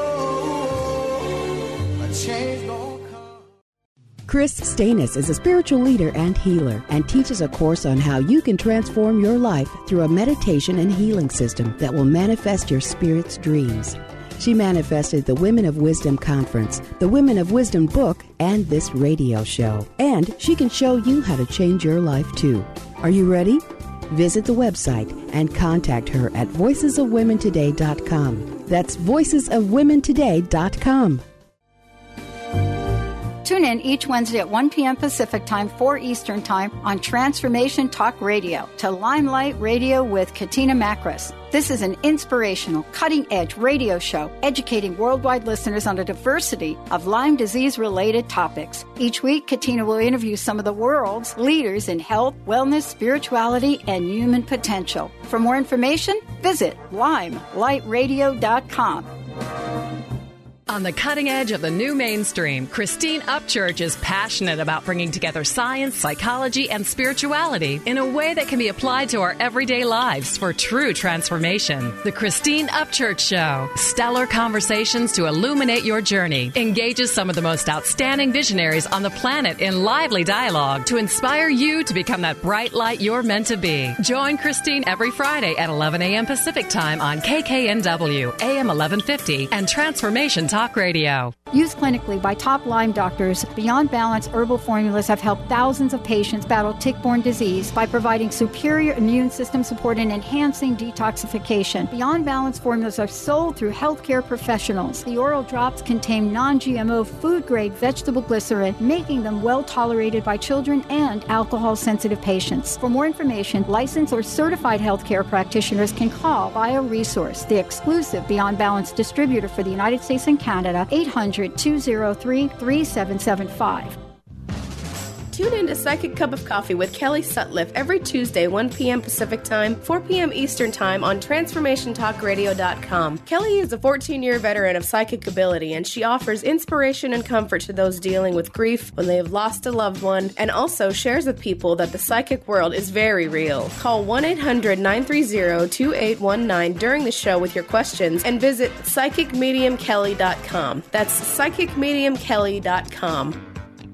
Speaker 1: know a change gonna come.
Speaker 10: Chris Stanis is a spiritual leader and healer and teaches a course on how you can transform your life through a meditation and healing system that will manifest your spirit's dreams. She manifested the Women of Wisdom Conference, the Women of Wisdom book, and this radio show. And she can show you how to change your life too. Are you ready? Visit the website and contact her at voices of women today dot com. That's voices of women today dot com.
Speaker 2: Tune in each Wednesday at one p.m. Pacific Time, four Eastern Time on Transformation Talk Radio to Limelight Radio with Katina Makris. This is an inspirational, cutting-edge radio show educating worldwide listeners on a diversity of Lyme disease-related topics. Each week, Katina will interview some of the world's leaders in health, wellness, spirituality, and human potential. For more information, visit limelight radio dot com.
Speaker 5: On the cutting edge of the new mainstream, Christine Upchurch is passionate about bringing together science, psychology, and spirituality in a way that can be applied to our everyday lives for true transformation. The Christine Upchurch Show. Stellar conversations to illuminate your journey. Engages some of the most outstanding visionaries on the planet in lively dialogue to inspire you to become that bright light you're meant to be. Join Christine every Friday at eleven a.m. Pacific Time on K K N W, A M eleven fifty, and Transformation Talk Radio.
Speaker 2: Used clinically by top Lyme doctors, Beyond Balance herbal formulas have helped thousands of patients battle tick-borne disease by providing superior immune system support and enhancing detoxification. Beyond Balance formulas are sold through healthcare professionals. The oral drops contain non-G M O food-grade vegetable glycerin, making them well-tolerated by children and alcohol-sensitive patients. For more information, licensed or certified healthcare practitioners can call BioResource, the exclusive Beyond Balance distributor for the United States and Canada, eight hundred, two oh three, three seven seven five.
Speaker 6: Tune in to Psychic Cup of Coffee with Kelly Sutliff every Tuesday, one p.m. Pacific Time, four p.m. Eastern Time on Transformation Talk Radio dot com. Kelly is a fourteen-year veteran of psychic ability, and she offers inspiration and comfort to those dealing with grief when they have lost a loved one, and also shares with people that the psychic world is very real. Call one eight hundred, nine three zero, two eight one nine during the show with your questions, and visit psychic medium kelly dot com. That's psychic medium kelly dot com.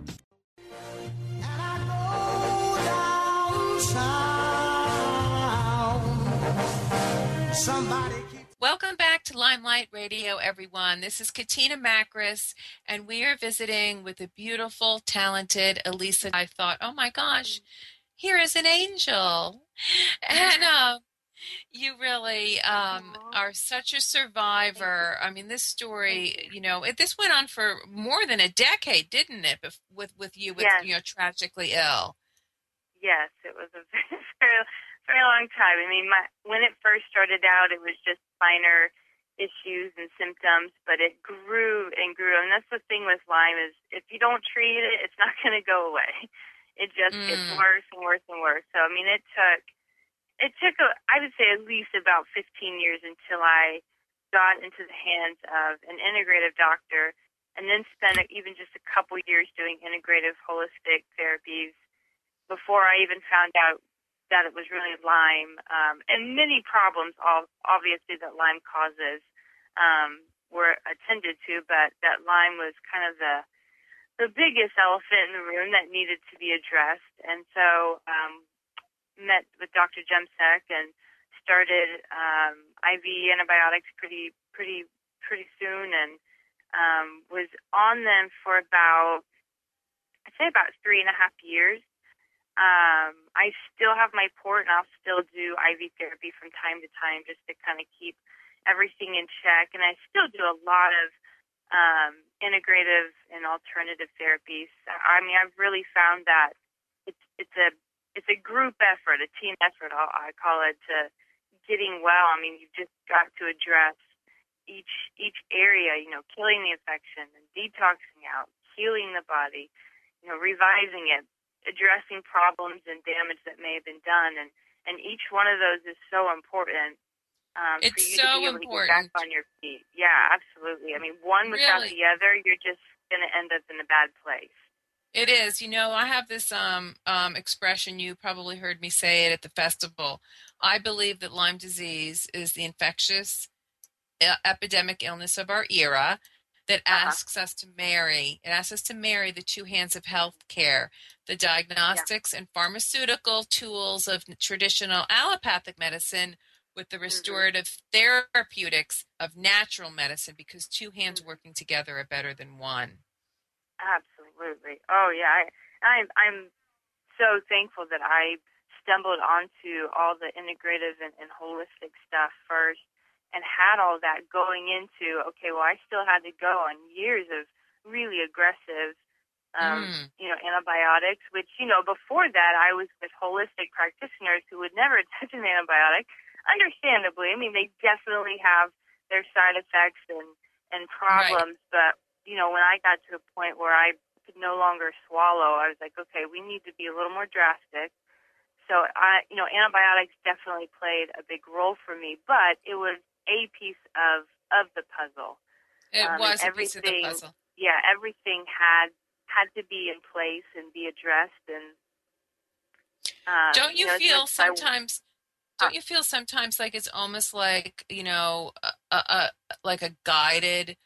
Speaker 3: Welcome back to Limelight Radio, everyone. This is Katina Makris, and we are visiting with the beautiful, talented Elisa. I thought, oh my gosh, here is an angel. And uh, you really um, are such a survivor. I mean, this story, you know, it, this went on for more than a decade, didn't it, with, with you, with,
Speaker 9: yes.
Speaker 3: you know, tragically ill?
Speaker 9: Yes, it was a very, very very long time. I mean, my, when it first started out, it was just minor issues and symptoms, but it grew and grew. And that's the thing with Lyme is if you don't treat it, it's not going to go away. It just mm. gets worse and worse and worse. So, I mean, it took, it took, a, I would say, at least about fifteen years until I got into the hands of an integrative doctor, and then spent even just a couple years doing integrative holistic therapies before I even found out that it was really Lyme, um, and many problems, all, obviously, that Lyme causes. um, were attended to, but that Lyme was kind of the the biggest elephant in the room that needed to be addressed. And so um, met with Doctor Jemsek and started um, I V antibiotics pretty pretty pretty soon, and um, was on them for about, I'd say about three and a half years. Um, I still have my port, and I'll still do I V therapy from time to time just to kind of keep everything in check. And I still do a lot of um, integrative and alternative therapies. I mean, I've really found that it's it's a it's a group effort, a team effort, I'll, I call it, to getting well. I mean, you've just got to address each each area, you know, killing the infection and detoxing out, healing the body, you know, revising it, addressing problems and damage that may have been done, and, and each one of those is so important um,
Speaker 3: it's
Speaker 9: for you
Speaker 3: so
Speaker 9: to be able
Speaker 3: important.
Speaker 9: to get back on your feet. Yeah, absolutely. I mean, one without
Speaker 3: Really?
Speaker 9: the other, you're just going to end up in a bad place.
Speaker 3: It is. You know, I have this um, um, expression, you probably heard me say it at the festival. I believe that Lyme disease is the infectious uh, epidemic illness of our era that
Speaker 9: Uh-huh.
Speaker 3: asks us to marry. It asks us to marry the two hands of health care, the diagnostics yeah. and pharmaceutical tools of traditional allopathic medicine with the restorative mm-hmm. therapeutics of natural medicine, because two hands mm-hmm. working together are better than one.
Speaker 9: Absolutely. Oh, yeah. I, I'm, I'm so thankful that I stumbled onto all the integrative and, and holistic stuff first, and had all that going into, okay, well, I still had to go on years of really aggressive, um, mm. you know, antibiotics, which, you know, before that I was with holistic practitioners who would never touch an antibiotic, understandably. I mean, they definitely have their side effects and, and problems, right. but, you know, when I got to a point where I could no longer swallow, I was like, okay, we need to be a little more drastic. So, I, you know, antibiotics definitely played a big role for me, but it was a piece of, of the puzzle.
Speaker 3: It
Speaker 9: um,
Speaker 3: was a piece of the puzzle.
Speaker 9: Yeah, everything had had to be in place and be addressed. And um,
Speaker 3: don't you,
Speaker 9: you know,
Speaker 3: feel sometimes?
Speaker 9: I,
Speaker 3: don't you feel sometimes like it's almost like, you know, a, a, a like a guided,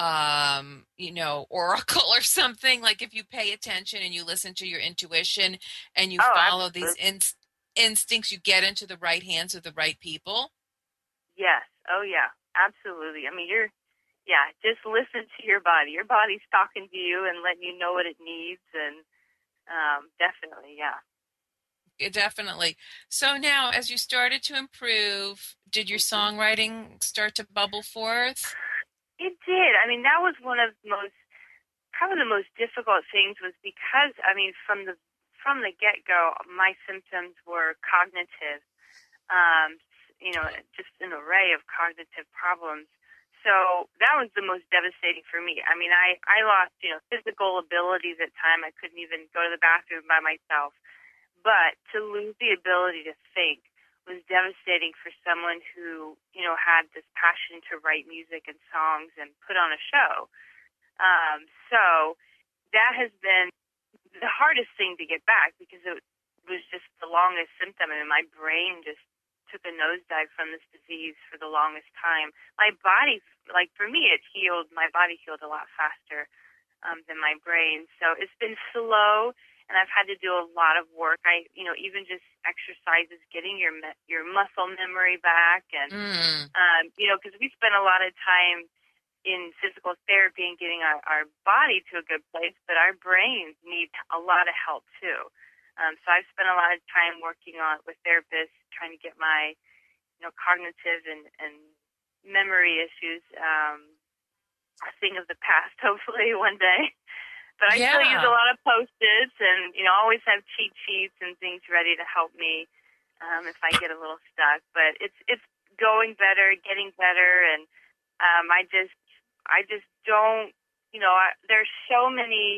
Speaker 3: um, you know, oracle or something? Like if you pay attention and you listen to your intuition and you
Speaker 9: oh,
Speaker 3: follow
Speaker 9: absolutely.
Speaker 3: these inst- instincts, you get into the right hands of the right people.
Speaker 9: Yes. Oh, yeah. Absolutely. I mean, you're, yeah, just listen to your body. Your body's talking to you and letting you know what it needs. And um, definitely, yeah.
Speaker 3: It definitely. So now, as you started to improve, did your songwriting start to bubble forth?
Speaker 9: It did. I mean, that was one of the most, probably the most difficult things, was because, I mean, from the from the get-go, my symptoms were cognitive. Um, you know, just an array of cognitive problems. So that was the most devastating for me. I mean, I, I lost, you know, physical abilities at time. I couldn't even go to the bathroom by myself. But to lose the ability to think was devastating for someone who, you know, had this passion to write music and songs and put on a show. Um, so that has been the hardest thing to get back, because it was just the longest symptom. I mean, my brain just took a nosedive from this disease for the longest time. My body, like for me, it healed. My body healed a lot faster um, than my brain. So it's been slow, and I've had to do a lot of work. I, you know, even just exercises, getting your your muscle memory back, and
Speaker 3: mm.
Speaker 9: um, you know, because we spend a lot of time in physical therapy and getting our, our body to a good place, but our brains need a lot of help too. Um, so I've spent a lot of time working on with therapists, trying to get my, you know, cognitive and, and memory issues um, a thing of the past, hopefully one day. But I
Speaker 3: yeah.
Speaker 9: still use a lot of Post-its, and, you know, always have cheat sheets and things ready to help me um, if I get a little stuck. But it's it's going better, getting better, and um, I just I just don't, you know, I, there's so many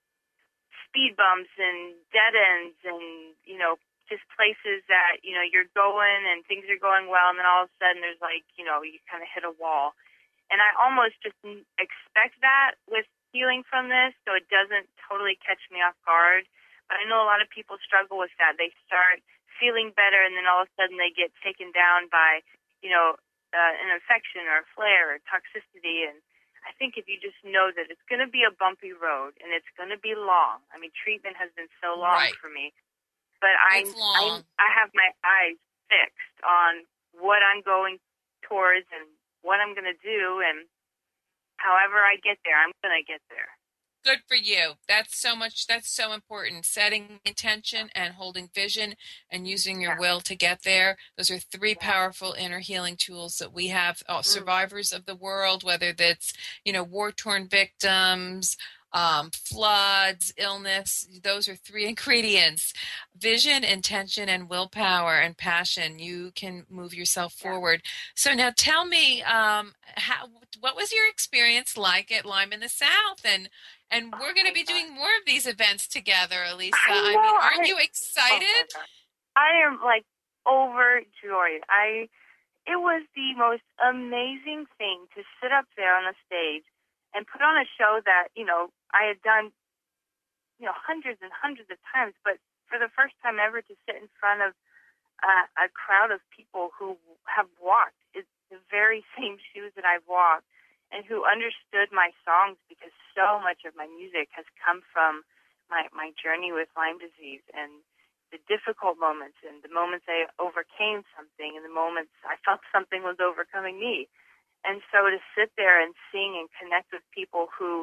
Speaker 9: speed bumps and dead ends and, you know, just places that, you know, you're going and things are going well, and then all of a sudden there's like, you know, you kind of hit a wall. And I almost just expect that with healing from this, so it doesn't totally catch me off guard. But I know a lot of people struggle with that. They start feeling better, and then all of a sudden they get taken down by, you know, uh, an infection or a flare or toxicity. And I think if you just know that it's going to be a bumpy road and it's going to be long. I mean, treatment has been so long
Speaker 3: right.
Speaker 9: for me, but I, I I have my eyes fixed on what I'm going towards and what I'm going to do, and however I get there, I'm going to get there.
Speaker 3: Good for you. That's so much. That's so important. Setting intention and holding vision and using your yeah. will to get there. Those are three yeah. powerful inner healing tools that we have. Oh, survivors of the world, whether that's, you know, war-torn victims, um, floods, illness. Those are three ingredients: vision, intention, and willpower and passion. You can move yourself forward. Yeah. So now tell me, um, how, what was your experience like at Lyme in the South? And And we're going to be doing more of these events together, Elisa. I,
Speaker 9: I,
Speaker 3: I mean, aren't I, you excited?
Speaker 9: Oh I am, like, overjoyed. I, it was the most amazing thing to sit up there on a stage and put on a show that, you know, I had done, you know, hundreds and hundreds of times. But for the first time ever to sit in front of uh, a crowd of people who have walked the very same shoes that I've walked, and who understood my songs, because so much of my music has come from my, my journey with Lyme disease and the difficult moments and the moments I overcame something and the moments I felt something was overcoming me. And so to sit there and sing and connect with people who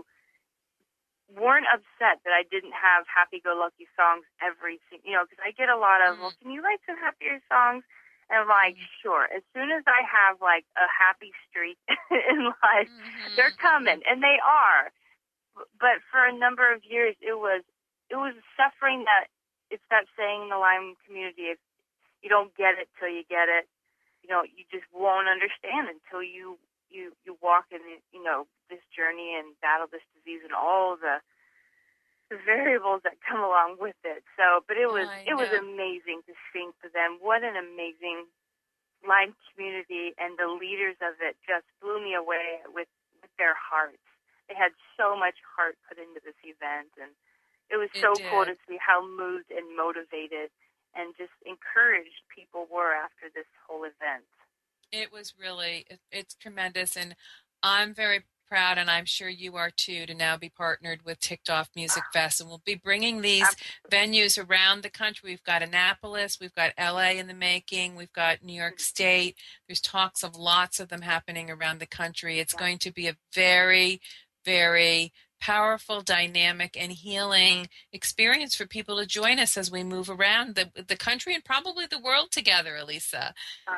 Speaker 9: weren't upset that I didn't have happy-go-lucky songs every single, you know, because I get a lot of, mm-hmm. well, can you write some happier songs? And I'm like, sure. As soon as I have, like, a happy streak in life, mm-hmm. they're coming, and they are. But for a number of years, it was it was suffering that, it's that saying in the Lyme community, if you don't get it till you get it, you know, you just won't understand until you, you, you walk in, you know, this journey and battle this disease and all the the variables that come along with it. So, but it was
Speaker 3: I
Speaker 9: it
Speaker 3: know.
Speaker 9: was amazing to sing for them. What an amazing Lyme community, and the leaders of it just blew me away with, with their hearts. They had so much heart put into this event, and it was
Speaker 3: It
Speaker 9: so
Speaker 3: did.
Speaker 9: cool to see how moved and motivated and just encouraged people were after this whole event.
Speaker 3: It was really, it, it's tremendous, and I'm very proud, and I'm sure you are too, to now be partnered with Ticked Off Music Fest, and we'll be bringing these venues around the country. We've got Annapolis, we've got L A in the making, we've got New York State. There's talks of lots of them happening around the country. It's going to be a very, very powerful, dynamic, and healing experience for people to join us as we move around the the country and probably the world together, Elisa.
Speaker 9: Oh,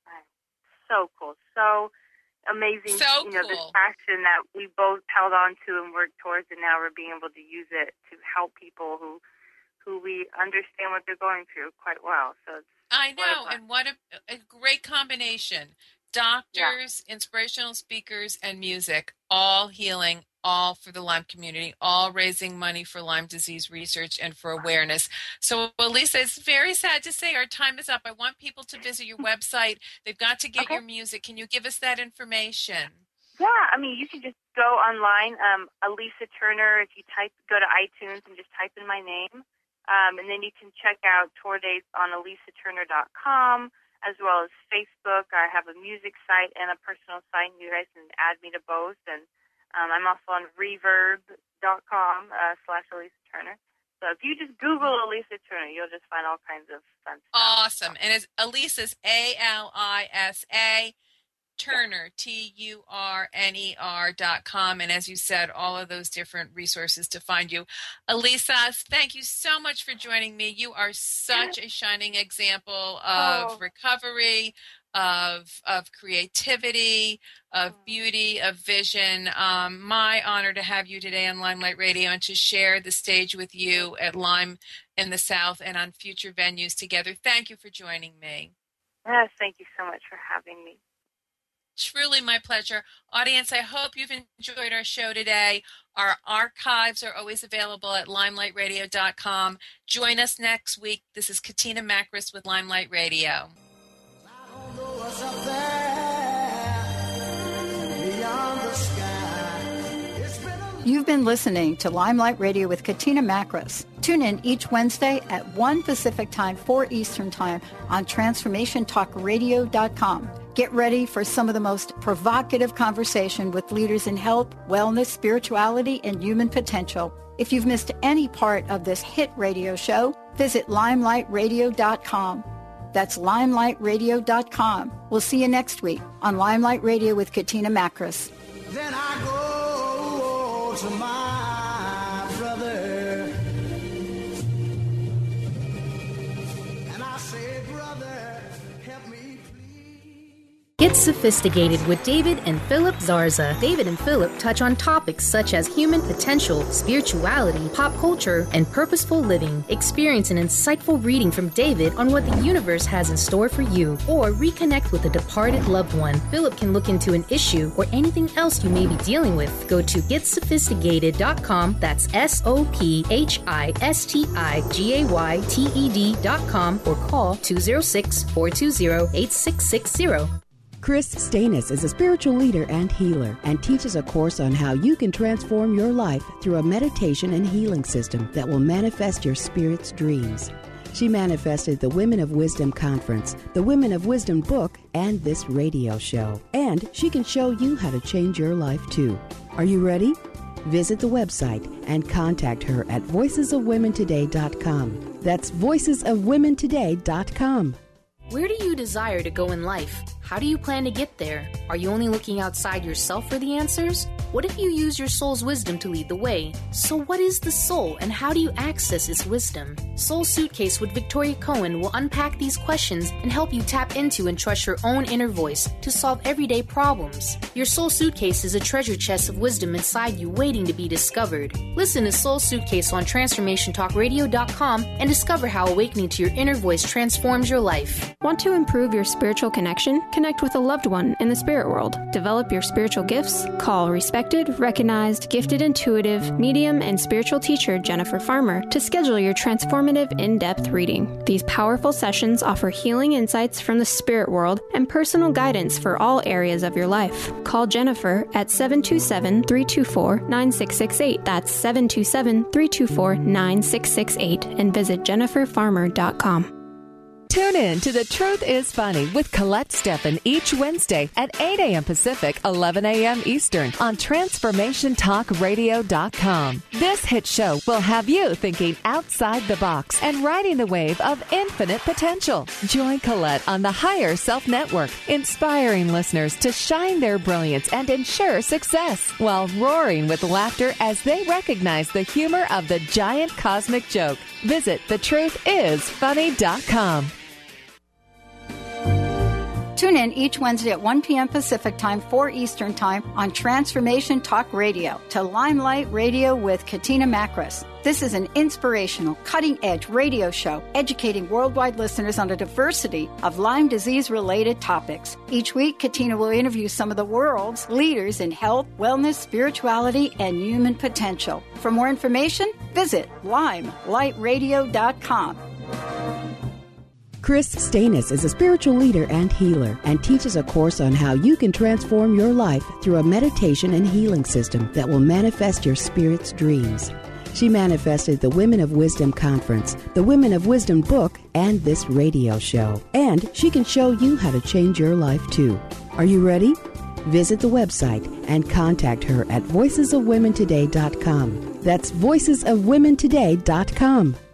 Speaker 9: so cool. So amazing,
Speaker 3: so
Speaker 9: you know,
Speaker 3: cool.
Speaker 9: this passion that we both held on to and worked towards, and now we're being able to use it to help people who who we understand what they're going through quite well. So it's
Speaker 3: I know,
Speaker 9: what a,
Speaker 3: and what a, a great combination. Doctors, yeah. inspirational speakers, and music, all healing, all for the Lyme community, all raising money for Lyme disease research and for awareness. So, Elisa, it's very sad to say our time is up. I want people to visit your website. They've got to get
Speaker 9: okay.
Speaker 3: your music. Can you give us that information?
Speaker 9: Yeah, I mean, you can just go online, um, Elisa Turner. If you type, go to iTunes and just type in my name, um, and then you can check out tour dates on elisa turner dot com, as well as Facebook. I have a music site and a personal site, and you guys can add me to both. And Um, I'm also on reverb dot com uh, slash Elisa Turner. So if you just Google Elisa Turner, you'll just find all kinds of fun stuff.
Speaker 3: Awesome. And it's Elisa's A L I S A, Turner, yeah. T U R N E R dot com. And as you said, all of those different resources to find you. Elisa, thank you so much for joining me. You are such a shining example of
Speaker 9: oh.
Speaker 3: recovery, of of creativity, of beauty, of vision. Um, my honor to have you today on Limelight Radio and to share the stage with you at Lyme in the South and on future venues together. Thank you for joining me.
Speaker 9: Yes, thank you so much for having me.
Speaker 3: Truly my pleasure. Audience, I hope you've enjoyed our show today. Our archives are always available at limelight radio dot com. Join us next week. This is Katina Makris with Limelight Radio.
Speaker 1: What's up there beyond the sky? It's been a
Speaker 2: You've been listening to Limelight Radio with Katina Makris. Tune in each Wednesday at one Pacific Time, four Eastern Time on transformation talk radio dot com. Get ready for some of the most provocative conversation with leaders in health, wellness, spirituality, and human potential. If you've missed any part of this hit radio show, visit limelight radio dot com. That's limelight radio dot com. We'll see you next week on Limelight Radio with Katina Makris.
Speaker 1: Then I go to my brother and I say, brother, help me.
Speaker 11: Get sophisticated with David and Philip Zarza. David and Philip touch on topics such as human potential, spirituality, pop culture, and purposeful living. Experience an insightful reading from David on what the universe has in store for you, or reconnect with a departed loved one. Philip can look into an issue or anything else you may be dealing with. Go to get sophisticated dot com. That's S O P H I S T I G A Y T E D dot com, or call two oh six, four two zero, eight six six zero.
Speaker 10: Chris Stanis is a spiritual leader and healer and teaches a course on how you can transform your life through a meditation and healing system that will manifest your spirit's dreams. She manifested the Women of Wisdom Conference, the Women of Wisdom book, and this radio show. And she can show you how to change your life too. Are you ready? Visit the website and contact her at voices of women today dot com. That's voices of women today dot com.
Speaker 11: Where do you desire to go in life? How do you plan to get there? Are you only looking outside yourself for the answers? What if you use your soul's wisdom to lead the way? So what is the soul, and how do you access its wisdom? Soul Suitcase with Victoria Cohen will unpack these questions and help you tap into and trust your own inner voice to solve everyday problems. Your Soul Suitcase is a treasure chest of wisdom inside you waiting to be discovered. Listen to Soul Suitcase on transformation talk radio dot com and discover how awakening to your inner voice transforms your life.
Speaker 12: Want to improve your spiritual connection? Connect with a loved one in the spirit world. Develop your spiritual gifts? Call respected, recognized, gifted intuitive, medium, and spiritual teacher Jennifer Farmer to schedule your transformative in-depth reading. These powerful sessions offer healing insights from the spirit world and personal guidance for all areas of your life. Call Jennifer at seven two seven, three two four, nine six six eight. That's seven two seven, three two four, nine six six eight and visit jennifer farmer dot com.
Speaker 13: Tune in to The Truth is Funny with Colette Steffen each Wednesday at eight a.m. Pacific, eleven a.m. Eastern on transformation talk radio dot com. This hit show will have you thinking outside the box and riding the wave of infinite potential. Join Colette on the Higher Self Network, inspiring listeners to shine their brilliance and ensure success while roaring with laughter as they recognize the humor of the giant cosmic joke. Visit the truth is funny dot com.
Speaker 2: Tune in each Wednesday at one p.m. Pacific Time, four Eastern Time on Transformation Talk Radio to Limelight Radio with Katina Makris. This is an inspirational, cutting-edge radio show educating worldwide listeners on a diversity of Lyme disease-related topics. Each week, Katina will interview some of the world's leaders in health, wellness, spirituality, and human potential. For more information, visit limelight radio dot com.
Speaker 10: Chris Stanis is a spiritual leader and healer and teaches a course on how you can transform your life through a meditation and healing system that will manifest your spirit's dreams. She manifested the Women of Wisdom Conference, the Women of Wisdom book, and this radio show. And she can show you how to change your life too. Are you ready? Visit the website and contact her at voices of women today dot com. That's voices of women today dot com.